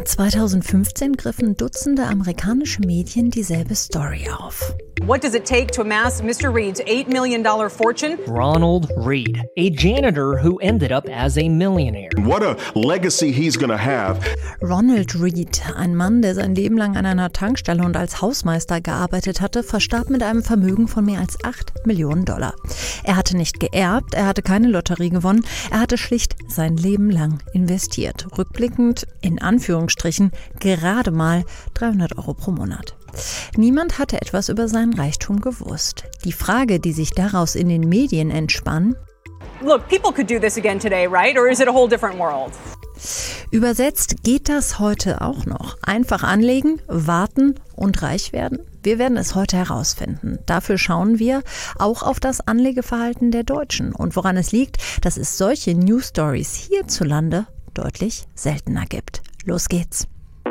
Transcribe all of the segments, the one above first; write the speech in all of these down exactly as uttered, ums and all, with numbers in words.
zweitausendfünfzehn griffen Dutzende amerikanische Medien dieselbe Story auf. What does it take to amass Mister Reed's eight million dollars fortune? Ronald Reed, a janitor who ended up as a millionaire. What a legacy he's gonna have. Ronald Reed, ein Mann, der sein Leben lang an einer Tankstelle und als Hausmeister gearbeitet hatte, verstarb mit einem Vermögen von mehr als acht Millionen Dollar. Er hatte nicht geerbt, er hatte keine Lotterie gewonnen, er hatte schlicht sein Leben lang investiert. Rückblickend, in Anführungsstrichen, gerade mal dreihundert Euro pro Monat. Niemand hatte etwas über seinen Reichtum gewusst. Die Frage, die sich daraus in den Medien entspann: Look, people could do this again today, right? Or is it a whole different world? Übersetzt, geht das heute auch noch? Einfach anlegen, warten und reich werden? Wir werden es heute herausfinden. Dafür schauen wir auch auf das Anlegeverhalten der Deutschen und woran es liegt, dass es solche News Stories hierzulande deutlich seltener gibt. Los geht's!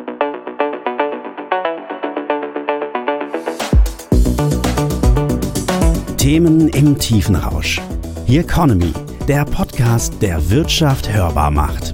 Themen im Tiefenrausch. The Economy, der Podcast, der Wirtschaft hörbar macht.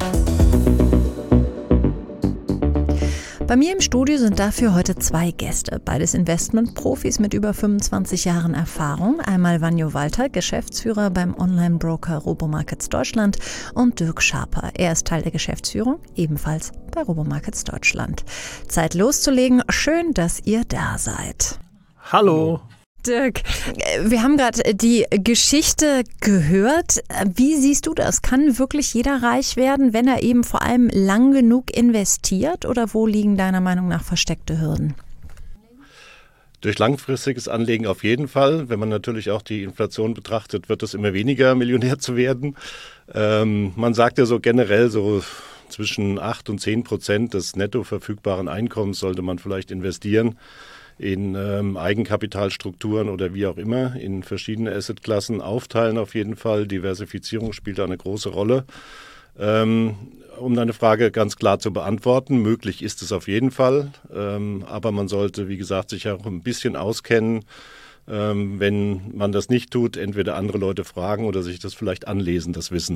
Bei mir im Studio sind dafür heute zwei Gäste, beides Investmentprofis mit über fünfundzwanzig Jahren Erfahrung. Einmal Vanjo Walter, Geschäftsführer beim Online-Broker Robomarkets Deutschland, und Dirk Schaper. Er ist Teil der Geschäftsführung, ebenfalls bei Robomarkets Deutschland. Zeit loszulegen. Schön, dass ihr da seid. Hallo. Dirk, wir haben gerade die Geschichte gehört. Wie siehst du das? Kann wirklich jeder reich werden, wenn er eben vor allem lang genug investiert? Oder wo liegen deiner Meinung nach versteckte Hürden? Durch langfristiges Anlegen auf jeden Fall. Wenn man natürlich auch die Inflation betrachtet, wird es immer weniger, Millionär zu werden. Ähm, man sagt ja so generell, so zwischen acht und zehn Prozent des netto verfügbaren Einkommens sollte man vielleicht investieren in ähm, Eigenkapitalstrukturen oder wie auch immer, in verschiedene Assetklassen aufteilen auf jeden Fall. Diversifizierung spielt da eine große Rolle. Ähm, um deine Frage ganz klar zu beantworten, möglich ist es auf jeden Fall, ähm, aber man sollte, wie gesagt, sich auch ein bisschen auskennen. Ähm, wenn man das nicht tut, entweder andere Leute fragen oder sich das vielleicht anlesen, das Wissen.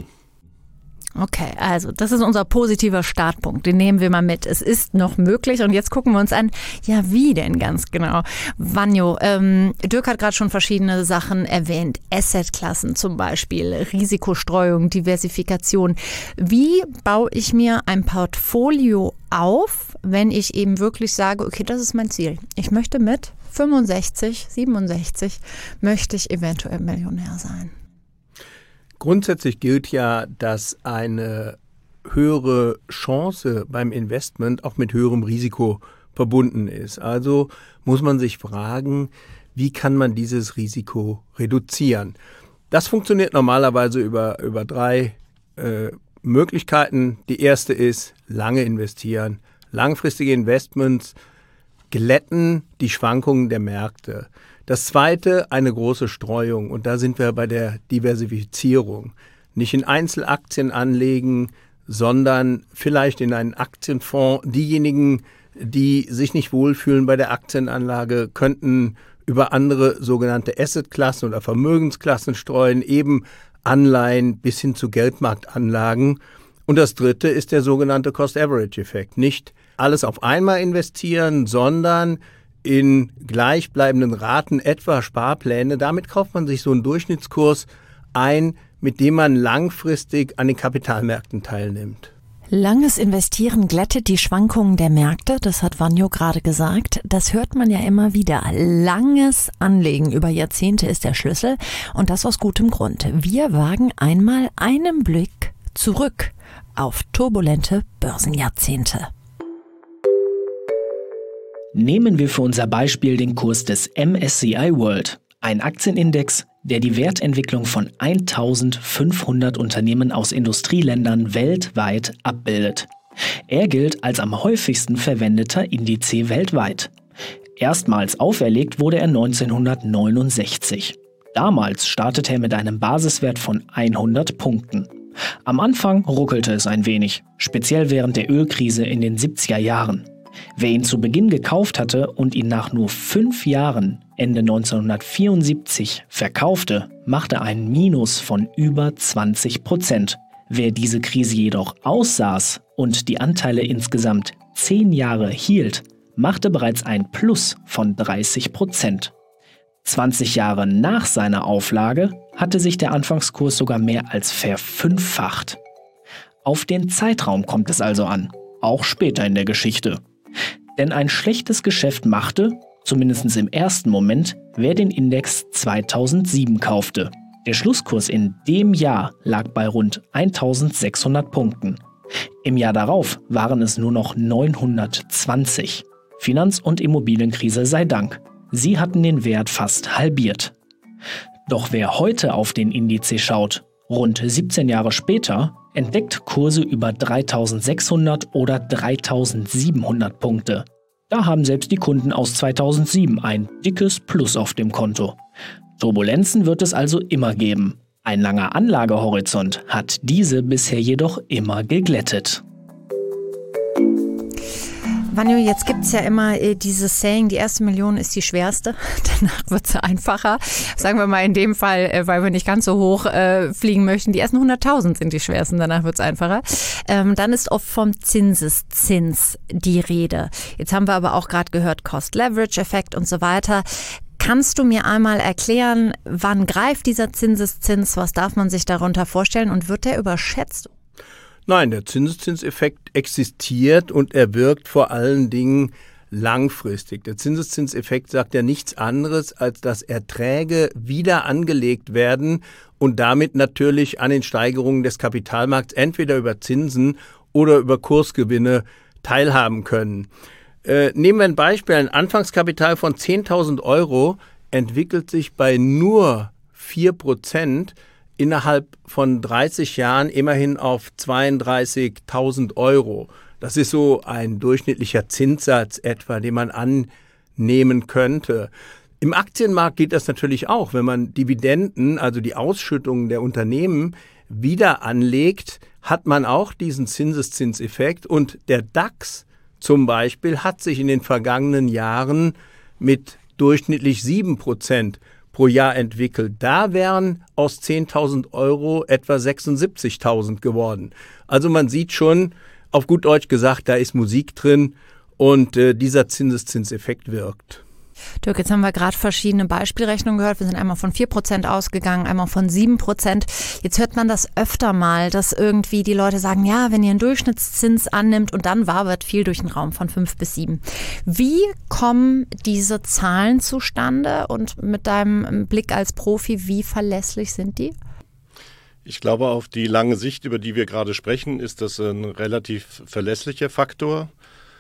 Okay, also das ist unser positiver Startpunkt, den nehmen wir mal mit. Es ist noch möglich und jetzt gucken wir uns an, ja wie denn ganz genau? Vanjo, ähm, Dirk hat gerade schon verschiedene Sachen erwähnt, Assetklassen zum Beispiel, Risikostreuung, Diversifikation. Wie baue ich mir ein Portfolio auf, wenn ich eben wirklich sage, okay, das ist mein Ziel. Ich möchte mit fünfundsechzig, siebenundsechzig, möchte ich eventuell Millionär sein. Grundsätzlich gilt ja, dass eine höhere Chance beim Investment auch mit höherem Risiko verbunden ist. Also muss man sich fragen, wie kann man dieses Risiko reduzieren? Das funktioniert normalerweise über, über drei äh, Möglichkeiten. Die erste ist lange investieren. Langfristige Investments glätten die Schwankungen der Märkte. Das zweite, eine große Streuung. Und da sind wir bei der Diversifizierung. Nicht in Einzelaktien anlegen, sondern vielleicht in einen Aktienfonds. Diejenigen, die sich nicht wohlfühlen bei der Aktienanlage, könnten über andere sogenannte Assetklassen oder Vermögensklassen streuen, eben Anleihen bis hin zu Geldmarktanlagen. Und das dritte ist der sogenannte Cost-Average-Effekt. Nicht alles auf einmal investieren, sondern in gleichbleibenden Raten, etwa Sparpläne. Damit kauft man sich so einen Durchschnittskurs ein, mit dem man langfristig an den Kapitalmärkten teilnimmt. Langes Investieren glättet die Schwankungen der Märkte, das hat Vanjo gerade gesagt. Das hört man ja immer wieder. Langes Anlegen über Jahrzehnte ist der Schlüssel und das aus gutem Grund. Wir wagen einmal einen Blick zurück auf turbulente Börsenjahrzehnte. Nehmen wir für unser Beispiel den Kurs des M S C I World, ein Aktienindex, der die Wertentwicklung von eintausendfünfhundert Unternehmen aus Industrieländern weltweit abbildet. Er gilt als am häufigsten verwendeter Indiz weltweit. Erstmals auferlegt wurde er neunzehnhundertneunundsechzig. Damals startete er mit einem Basiswert von hundert Punkten. Am Anfang ruckelte es ein wenig, speziell während der Ölkrise in den siebziger Jahren. Wer ihn zu Beginn gekauft hatte und ihn nach nur fünf Jahren, Ende neunzehnhundertvierundsiebzig, verkaufte, machte einen Minus von über zwanzig Prozent. Wer diese Krise jedoch aussaß und die Anteile insgesamt zehn Jahre hielt, machte bereits ein Plus von dreißig Prozent. zwanzig Jahre nach seiner Auflage hatte sich der Anfangskurs sogar mehr als verfünffacht. Auf den Zeitraum kommt es also an, auch später in der Geschichte. Denn ein schlechtes Geschäft machte, zumindest im ersten Moment, wer den Index zweitausendsieben kaufte. Der Schlusskurs in dem Jahr lag bei rund eintausendsechshundert Punkten. Im Jahr darauf waren es nur noch neunhundertzwanzig. Finanz- und Immobilienkrise sei Dank. Sie hatten den Wert fast halbiert. Doch wer heute auf den Index schaut, rund siebzehn Jahre später, entdeckt Kurse über dreitausendsechshundert oder dreitausendsiebenhundert Punkte. Da haben selbst die Kunden aus zweitausendsieben ein dickes Plus auf dem Konto. Turbulenzen wird es also immer geben. Ein langer Anlagehorizont hat diese bisher jedoch immer geglättet. Vanjo, jetzt gibt es ja immer äh, dieses Saying, die erste Million ist die schwerste, danach wird es einfacher. Sagen wir mal in dem Fall, äh, weil wir nicht ganz so hoch äh, fliegen möchten, die ersten hunderttausend sind die schwersten, danach wird es einfacher. Ähm, dann ist oft vom Zinseszins die Rede. Jetzt haben wir aber auch gerade gehört, Cost-Leverage-Effekt und so weiter. Kannst du mir einmal erklären, wann greift dieser Zinseszins, was darf man sich darunter vorstellen und wird der überschätzt? Nein, der Zinseszinseffekt existiert und er wirkt vor allen Dingen langfristig. Der Zinseszinseffekt sagt ja nichts anderes, als dass Erträge wieder angelegt werden und damit natürlich an den Steigerungen des Kapitalmarkts entweder über Zinsen oder über Kursgewinne teilhaben können. Äh, nehmen wir ein Beispiel, ein Anfangskapital von zehntausend Euro entwickelt sich bei nur vier Prozent innerhalb von dreißig Jahren immerhin auf zweiunddreißigtausend Euro. Das ist so ein durchschnittlicher Zinssatz etwa, den man annehmen könnte. Im Aktienmarkt geht das natürlich auch. Wenn man Dividenden, also die Ausschüttungen der Unternehmen, wieder anlegt, hat man auch diesen Zinseszinseffekt. Und der DAX zum Beispiel hat sich in den vergangenen Jahren mit durchschnittlich sieben Prozent pro Jahr entwickelt. Da wären aus zehntausend Euro etwa sechsundsiebzigtausend geworden. Also man sieht schon, auf gut Deutsch gesagt, da ist Musik drin und äh, dieser Zinseszinseffekt wirkt. Dirk, jetzt haben wir gerade verschiedene Beispielrechnungen gehört. Wir sind einmal von vier Prozent ausgegangen, einmal von sieben Prozent. Jetzt hört man das öfter mal, dass irgendwie die Leute sagen, ja, wenn ihr einen Durchschnittszins annimmt und dann wabert viel durch den Raum von fünf bis sieben. Wie kommen diese Zahlen zustande und mit deinem Blick als Profi, wie verlässlich sind die? Ich glaube, auf die lange Sicht, über die wir gerade sprechen, ist das ein relativ verlässlicher Faktor.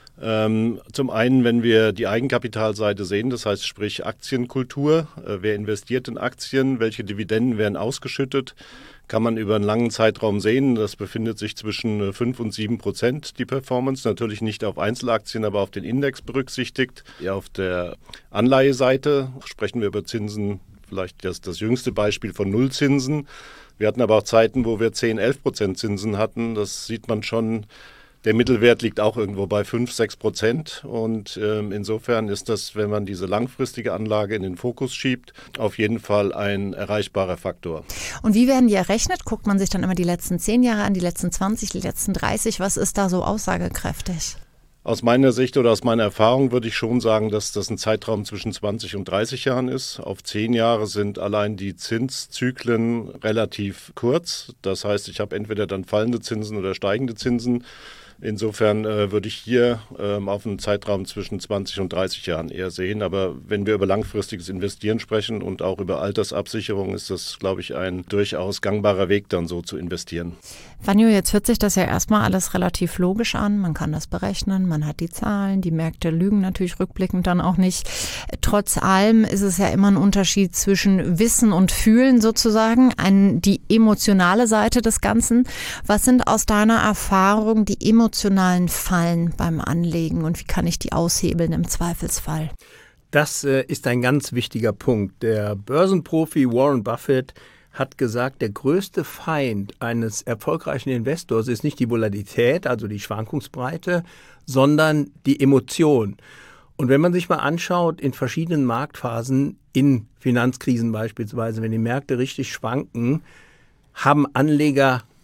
Ähm, zum einen, wenn wir die Eigenkapitalseite sehen, das heißt sprich Aktienkultur, äh, wer investiert in Aktien, welche Dividenden werden ausgeschüttet, kann man über einen langen Zeitraum sehen. Das befindet sich zwischen fünf und sieben Prozent, die Performance. Natürlich nicht auf Einzelaktien, aber auf den Index berücksichtigt. Ja, auf der Anleiheseite sprechen wir über Zinsen, vielleicht das, das jüngste Beispiel von Nullzinsen. Wir hatten aber auch Zeiten, wo wir zehn, elf Prozent Zinsen hatten. Das sieht man schon. Der Mittelwert liegt auch irgendwo bei fünf, sechs Prozent und ähm, insofern ist das, wenn man diese langfristige Anlage in den Fokus schiebt, auf jeden Fall ein erreichbarer Faktor. Und wie werden die errechnet? Guckt man sich dann immer die letzten zehn Jahre an, die letzten zwanzig, die letzten dreißig? Was ist da so aussagekräftig? Aus meiner Sicht oder aus meiner Erfahrung würde ich schon sagen, dass das ein Zeitraum zwischen zwanzig und dreißig Jahren ist. Auf zehn Jahre sind allein die Zinszyklen relativ kurz. Das heißt, ich habe entweder dann fallende Zinsen oder steigende Zinsen. Insofern äh, würde ich hier ähm, auf einen Zeitraum zwischen zwanzig und dreißig Jahren eher sehen. Aber wenn wir über langfristiges Investieren sprechen und auch über Altersabsicherung, ist das, glaube ich, ein durchaus gangbarer Weg, dann so zu investieren. Vanjo, jetzt hört sich das ja erstmal alles relativ logisch an. Man kann das berechnen, man hat die Zahlen, die Märkte lügen natürlich rückblickend dann auch nicht. Trotz allem ist es ja immer ein Unterschied zwischen Wissen und Fühlen sozusagen, ein, die emotionale Seite des Ganzen. Was sind aus deiner Erfahrung die emotionalen emotionalen Fallen beim Anlegen und wie kann ich die aushebeln im Zweifelsfall? Das äh, ist ein ganz wichtiger Punkt. Der Börsenprofi Warren Buffett hat gesagt, der größte Feind eines erfolgreichen Investors ist nicht die Volatilität, also die Schwankungsbreite, sondern die Emotion. Und wenn man sich mal anschaut, in verschiedenen Marktphasen, in Finanzkrisen beispielsweise, wenn die Märkte richtig schwanken, haben Anleger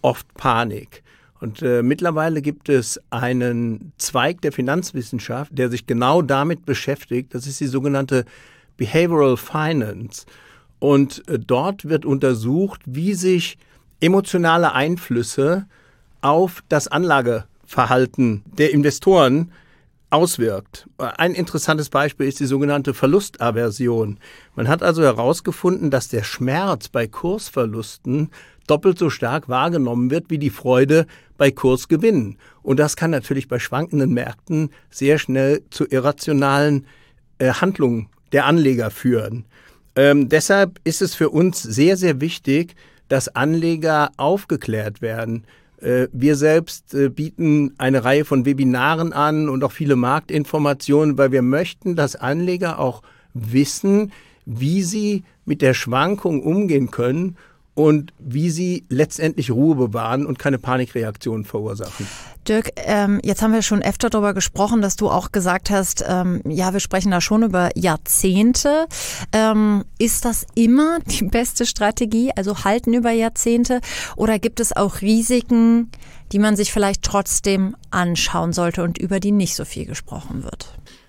oft Panik. Und äh, mittlerweile gibt es einen Zweig der Finanzwissenschaft, der sich genau damit beschäftigt. Das ist die sogenannte Behavioral Finance. Und äh, dort wird untersucht, wie sich emotionale Einflüsse auf das Anlageverhalten der Investoren auswirkt. Ein interessantes Beispiel ist die sogenannte Verlustaversion. Man hat also herausgefunden, dass der Schmerz bei Kursverlusten doppelt so stark wahrgenommen wird wie die Freude bei Kursgewinnen. Und das kann natürlich bei schwankenden Märkten sehr schnell zu irrationalen äh, Handlungen der Anleger führen. Ähm, deshalb ist es für uns sehr, sehr wichtig, dass Anleger aufgeklärt werden. Äh, wir selbst äh, bieten eine Reihe von Webinaren an und auch viele Marktinformationen, weil wir möchten, dass Anleger auch wissen, wie sie mit der Schwankung umgehen können und wie sie letztendlich Ruhe bewahren und keine Panikreaktionen verursachen. Dirk, ähm, jetzt haben wir schon öfter darüber gesprochen, dass du auch gesagt hast, ähm, ja, wir sprechen da schon über Jahrzehnte. Ähm, ist das immer die beste Strategie, also halten über Jahrzehnte? Oder gibt es auch Risiken, die man sich vielleicht trotzdem anschauen sollte und über die nicht so viel gesprochen wird?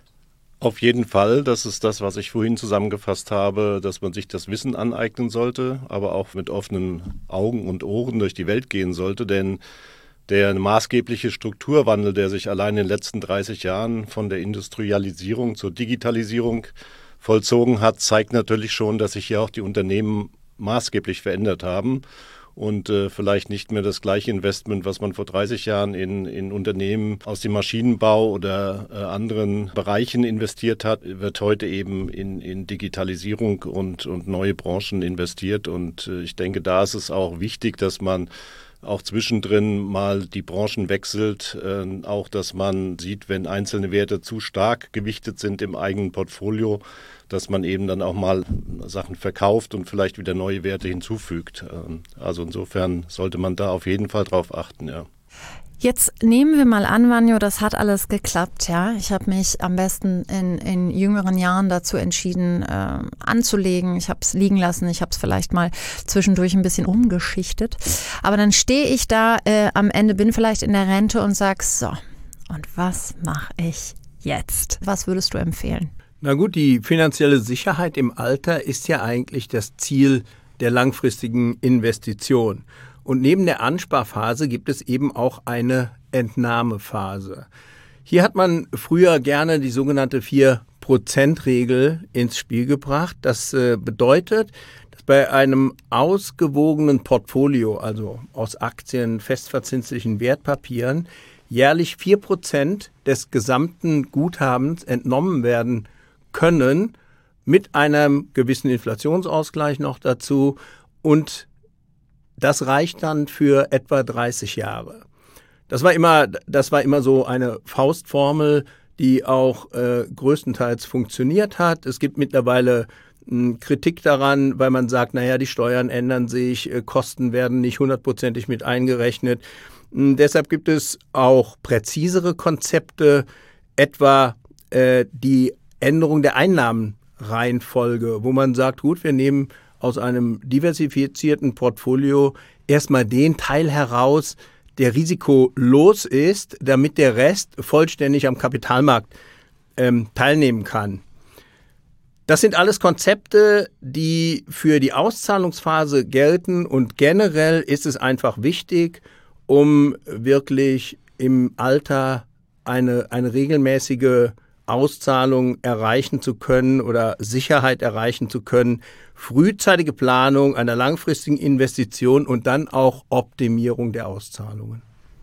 Auf jeden Fall, das ist das, was ich vorhin zusammengefasst habe, dass man sich das Wissen aneignen sollte, aber auch mit offenen Augen und Ohren durch die Welt gehen sollte, denn der maßgebliche Strukturwandel, der sich allein in den letzten dreißig Jahren von der Industrialisierung zur Digitalisierung vollzogen hat, zeigt natürlich schon, dass sich hier auch die Unternehmen maßgeblich verändert haben. Und äh, vielleicht nicht mehr das gleiche Investment, was man vor dreißig Jahren in, in Unternehmen aus dem Maschinenbau oder äh, anderen Bereichen investiert hat, wird heute eben in, in Digitalisierung und, und neue Branchen investiert. Und äh, ich denke, da ist es auch wichtig, dass man auch zwischendrin mal die Branchen wechselt, äh, auch dass man sieht, wenn einzelne Werte zu stark gewichtet sind im eigenen Portfolio, dass man eben dann auch mal Sachen verkauft und vielleicht wieder neue Werte hinzufügt. Also insofern sollte man da auf jeden Fall drauf achten, ja. Jetzt nehmen wir mal an, Vanjo, das hat alles geklappt, ja. Ich habe mich am besten in, in jüngeren Jahren dazu entschieden, äh, anzulegen. Ich habe es liegen lassen, ich habe es vielleicht mal zwischendurch ein bisschen umgeschichtet. Aber dann stehe ich da äh, am Ende, bin vielleicht in der Rente und sag, so, und was mache ich jetzt? Was würdest du empfehlen? Na gut, die finanzielle Sicherheit im Alter ist ja eigentlich das Ziel der langfristigen Investition. Und neben der Ansparphase gibt es eben auch eine Entnahmephase. Hier hat man früher gerne die sogenannte vier Prozent Regel ins Spiel gebracht. Das äh, bedeutet, dass bei einem ausgewogenen Portfolio, also aus Aktien, festverzinslichen Wertpapieren, jährlich vier Prozent des gesamten Guthabens entnommen werden können, mit einem gewissen Inflationsausgleich noch dazu, und das reicht dann für etwa dreißig Jahre. Das war immer, das war immer so eine Faustformel, die auch äh, größtenteils funktioniert hat. Es gibt mittlerweile mh, Kritik daran, weil man sagt, naja, die Steuern ändern sich, äh, Kosten werden nicht hundertprozentig mit eingerechnet. Mh, deshalb gibt es auch präzisere Konzepte, etwa äh, die Änderung der Einnahmenreihenfolge, wo man sagt, gut, wir nehmen aus einem diversifizierten Portfolio erstmal den Teil heraus, der risikolos ist, damit der Rest vollständig am Kapitalmarkt ähm, teilnehmen kann. Das sind alles Konzepte, die für die Auszahlungsphase gelten, und generell ist es einfach wichtig, um wirklich im Alter eine, eine regelmäßige Auszahlung erreichen zu können oder Sicherheit erreichen zu können, frühzeitige Planung einer langfristigen Investition und dann auch Optimierung der Auszahlungen.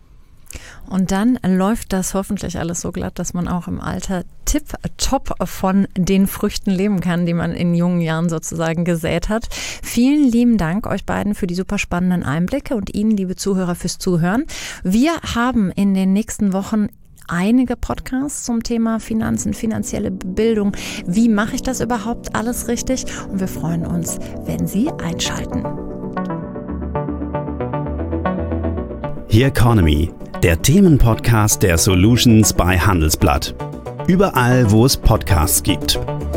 Und dann läuft das hoffentlich alles so glatt, dass man auch im Alter tipptopp von den Früchten leben kann, die man in jungen Jahren sozusagen gesät hat. Vielen lieben Dank euch beiden für die super spannenden Einblicke und Ihnen, liebe Zuhörer, fürs Zuhören. Wir haben in den nächsten Wochen einige Podcasts zum Thema Finanzen, finanzielle Bildung. Wie mache ich das überhaupt alles richtig? Und wir freuen uns, wenn Sie einschalten. Here Economy, der Themenpodcast der Solutions bei Handelsblatt. Überall, wo es Podcasts gibt.